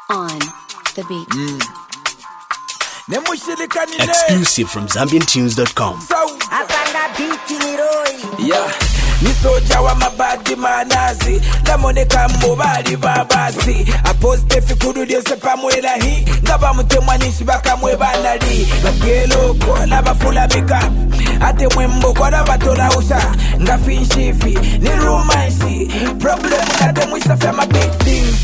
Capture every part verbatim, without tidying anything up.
on the beat. Mm. Exclusive from Zambian Tunes dot com. Yeah, ni soja wa mabadi manazi la moneka mbobali babasi aposte fikuru dyose pamwela hi ngaba mutemwanishi bakamwe banali bagelo ko labafulamika ate mwembo kwa batola usha ngafinshifi ni romansi problem ate mwisafya my big things.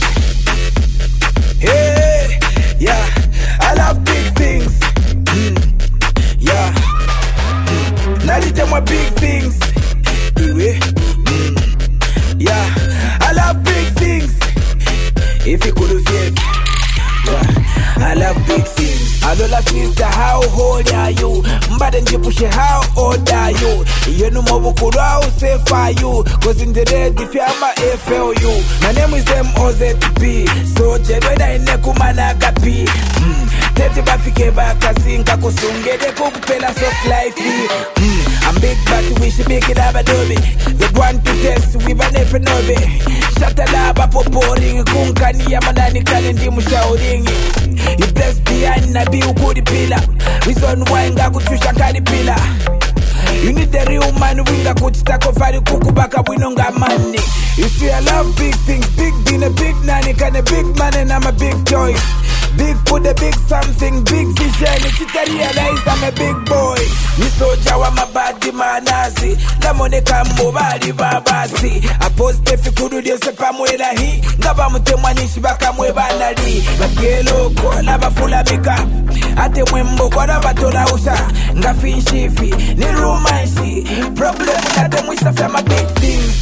Hey, yeah, I love big things. Mm, yeah, mm. Now these are my big things. Anyway, mm, yeah, I love big things. If you could have said, yeah, I love big things. Adola sister, how old are you? Mbaden jipushe, how old are you? You know more could how safe are you? Cause in the red, if you're my F L U. My name is M O Z B. So Jedweda in Nekumana Gapi. Tete bafike bakazinga kusungede kukupela soft life. Mm. I'm big but we should make it up adobe. The one to test with an F N O B. Shatalaba poporing kunkani ya manani kalendi mushauringi. You bless behind na be ukudi pila. Reason why nga kuchusha kali pila. You need the real man winga kuchitako fari kukubaka winonga money. You see I love big things, big dinner, big nanny, kind of big man and I'm a big choice. Big put a big something, big vision. It's to realize I'm a big boy. Ni soja wa mabadi manazi la moneka mbobali babasi aposte fikuru dyose pamwela hi ngaba mutemwanishi bakamwe banali bagelo ko labafulamika ate mwembo kwa batola usha ngafinshifi ni romansi problem ate mwisafya my big things.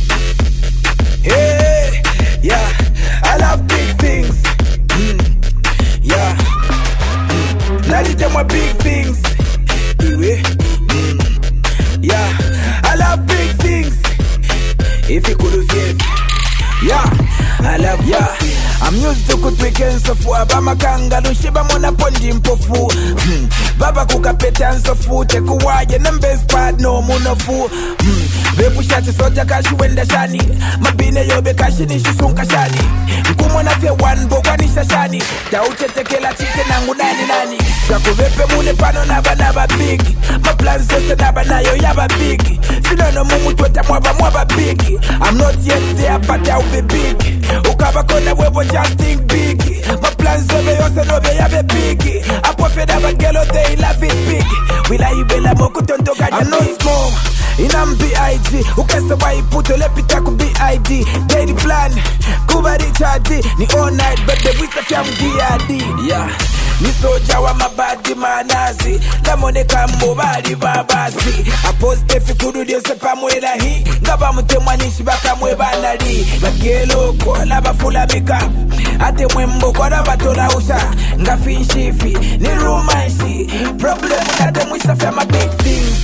Hey, yeah, I love big things. Mm. Yeah, mm. Now these are my big things. Anyway, mm. Yeah, I love big things. If you could have said, yeah, I love, yeah. I'm used to good weekends of war. Bama kanga lushiba mona pondi mpofu. Baba kukapeta nsofu. Teku waje nembes pad no munofu. Bebu shati soja kashi wenda shani. Mabine yobe kashi nishi sunka shani. Nkumo na fe wanbo kwa nisha shani. Tauche tekela chite nangu nani nani. Shaku vepe mune pano naba naba big. Ma plans zose naba nayo yaba big. Sino mumu tweta mwaba mwaba big. I'm not yet there but I'll be big. Ukaba kona webo just think big. My plans over yose nobe yabe big. Apo feda bagelo they love it big. Wila ibela moku tonto kanya no small. Inam B I G. Ukesa wa iputo lepita ku B I D. Daily plan. Kuba Richard ni all night but the wisa fiam D R D. Yeah. Ni soja wa mabadi manazi la moneka mbobali babasi aposte fikuru dyose pamwela hi ngaba mutemwanishi bakamwe banali bagelo ko labafulamika ate mwembo kwa batola usha ngafinshifi ni romansi problem ate mwisafya my big things.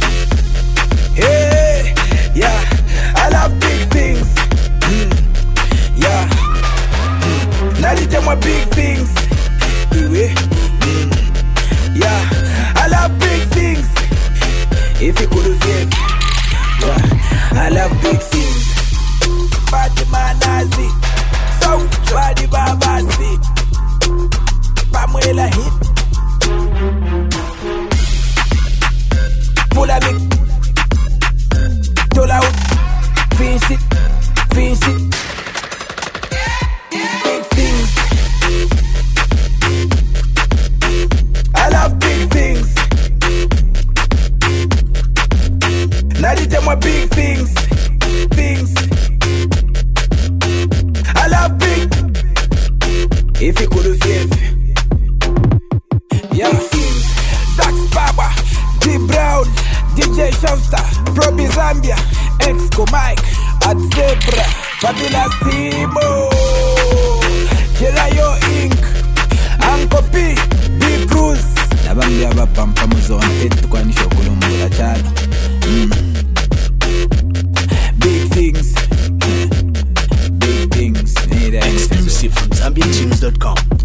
Hey, yeah, I love big things. Mm. Yeah, mm. Now these are my big things. Anyway, mm. Yeah, I love big things. If you could have said, yeah, I love big things. Badi manazi, so badi babasi, pamwela hit, pull a big, tola out, finish it, finish it. Big things. I love big things. Now these are my big things. Things. I love big. If you could have said, yeah. Zax Baba, D Brown, D J Shamsta, Probi Zambia, Exco Mike, at Zebra, Fabulous Timo, Jelayo Incorporated, Uncle P, Big Cruz. Nabambi aba pampa muzona etu kwa nisho kulumula chano. Mm. Big things. Big things. Exclusive from Zambian Tunes dot com.